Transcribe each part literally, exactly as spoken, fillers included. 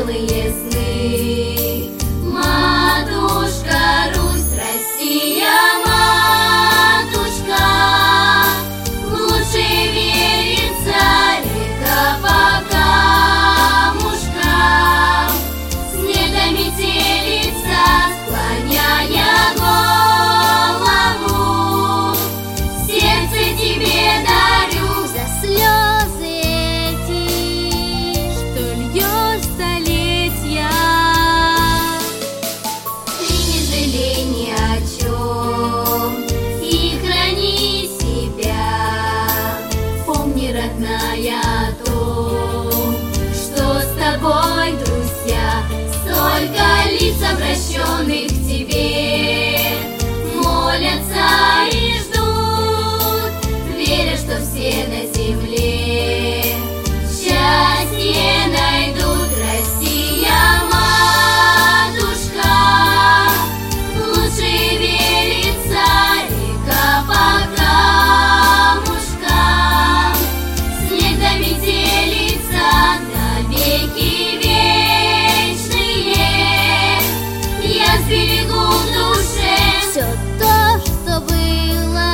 белые сны. Матушка Русь, Россия, матушка, лучше верится река по камушкам, снег до метелица, склоняя голову, сердце тебе дарю за слезы эти, что льешь столетия. Ты не жалей ни о чем и храни себя. Помни, родная, о том, что с тобой, друзья, столько лиц, обращенных к тебе, молятся и ждут, веря, что все на земле счастье найдут. Россия, матушка, лучше верится река по камушкам, снег до метелица, навеки вечные, я сберегу в душе Все то, что было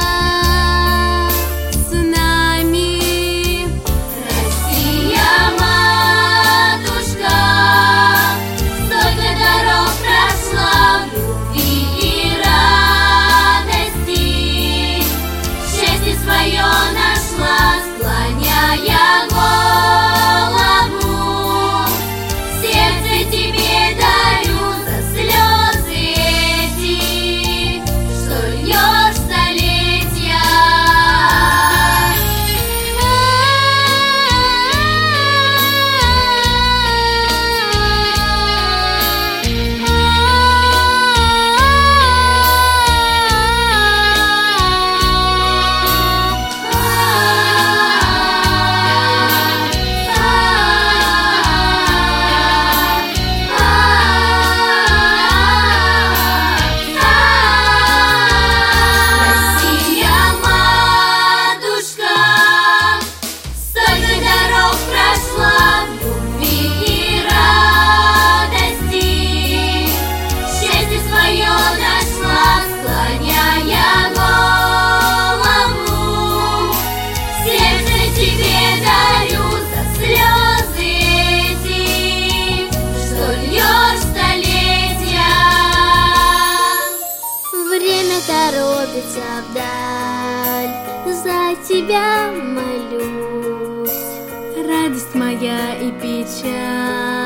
с нами. Россия, матушка, столько дорог прошла в любви и радости, счастье свое нашла, склоняя голову, сердце тебе дарю за слезы эти, что льешь столетия. Россия, матушка, столько дорог прошла в любви и радости, счастье свое нашла, склоняя голову, сердце тебе дарю за слезы эти, что льешь столетия. Время торопится вдаль, за тебя молюсь. Радость моя и печаль